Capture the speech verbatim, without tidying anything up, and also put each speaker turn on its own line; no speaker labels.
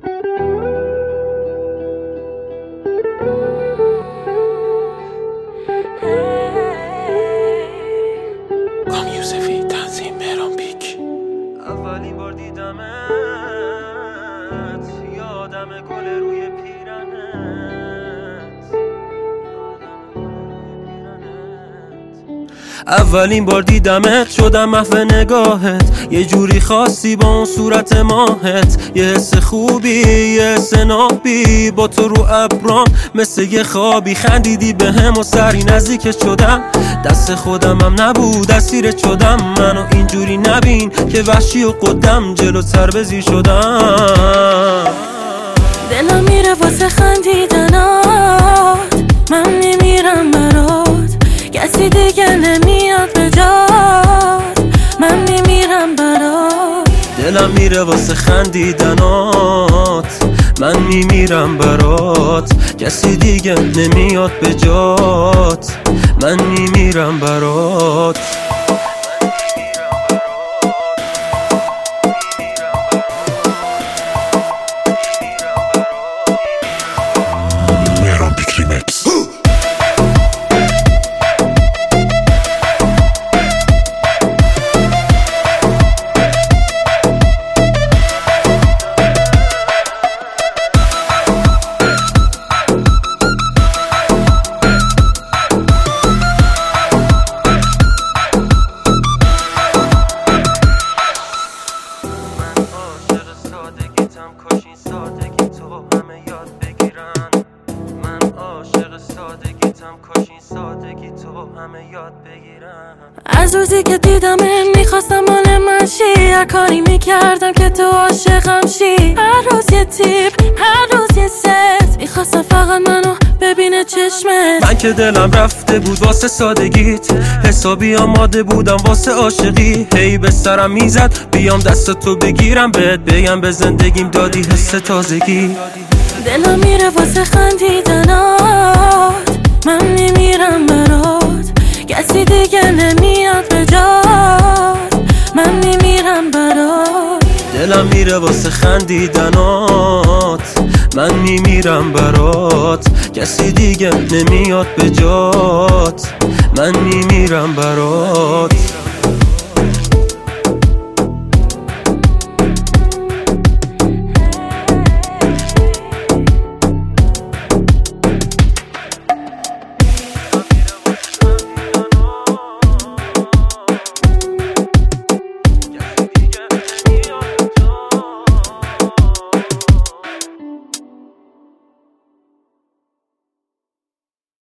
کامیوزفی تنظیم مهران بیک.
اولین بار دیدمت یادم گل روی پیرنت، اولین بار دیدمت شدم محو نگاهت، یه جوری خاصی با اون صورت ماهت، یه حس خوبی یه حس نابی با تو رو ابرام مثل یه خوابی، خندیدی به هم و سری نزدیکت شدم، دست خودم هم نبود اسیرت شدم، منو اینجوری نبین که وحشی و قدم جلوتر بزی شدم.
دلم میره واسه خندیدنات، من میمیرم برات، کسی دیگه نمیاد به جات، من میمیرم برات.
دلم میره واسه خندیدنات، من میمیرم برات، کسی دیگه نمیاد به جات، من میمیرم برات.
مهران بیک ریمکس.
کاش این سادگی تو همه یاد بگیرن، من عاشق سادگیتم، کاش این سادگی تو همه یاد بگیرن.
از روزی که دیدم میخواستم مال من شی، هر کاری میکردم که تو عاشقم شی، هر روز یه تیپ هر روز یه ست، میخواستم فقط منو ببینه چشمت.
من که دلم رفته بود واسه سادگیت، حسابی آماده بودم واسه عاشقی، هی به سرم میزد بیام دست تو بگیرم، بهت بگم به زندگیم دادی حس تازگی.
دلم میره واسه خندیدنات، من میمیرم برات، کسی دیگه نمیاد به جات، من میمیرم برات.
دلم میره واسه خندیدنات، من میمیرم برات، کسی دیگه نمیاد به جات، من میمیرم برات.